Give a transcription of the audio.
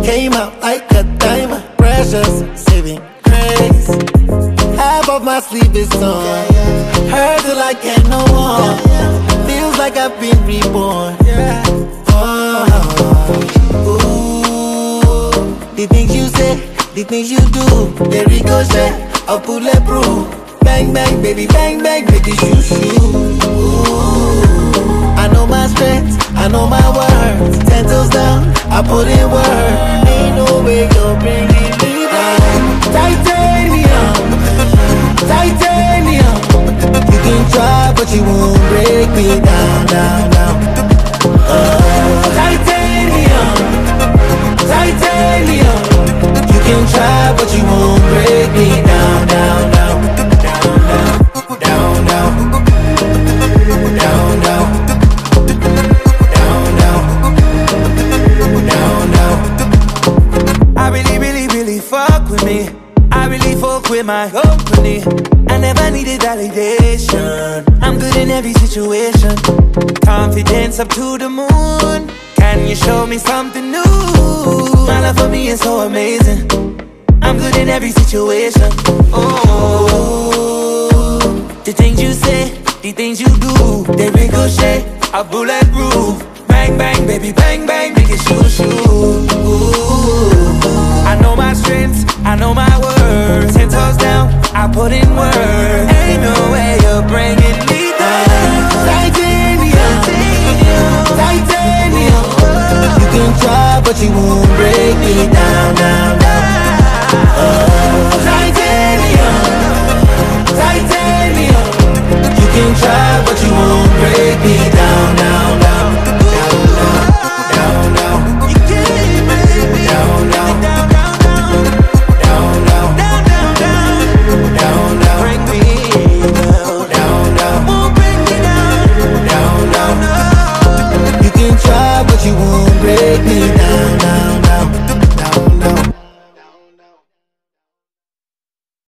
Came out like a diamond, precious, saving grace. Half of my sleep is on. Heard it like ain't no one. Feels like I've been reborn. Oh, ooh. The things you say, the things you do, they ricochet, a bulletproof. Bang bang, baby, bang bang, baby, shoo shoo. Ooh. I know my strengths, I know my words. 10 toes down, I put in work. Ain't no way you're bringing me down. Titanium, titanium. You can try, but you won't break me down, down, down. Titanium, titanium. You can try, but you won't break me down, down, down, down, down, down, down, down, down, down. I really, really, really fuck with me. I really fuck with my company. I never needed validation. I'm good in every situation. Confidence up to the moon. Can you show me something new? My love for me is so amazing. I'm good in every situation. Oh, the things you say, the things you do, they ricochet, a bulletproof. Bang bang, baby, bang bang, make it shoo shoo. I know my strengths, I know my words. 10 toes down, I put in work. Ain't no way you're bringing me down. Titanium, titanium. You can try, but you won't break me down, down, down. Titanium, titanium. You can try, but you won't break me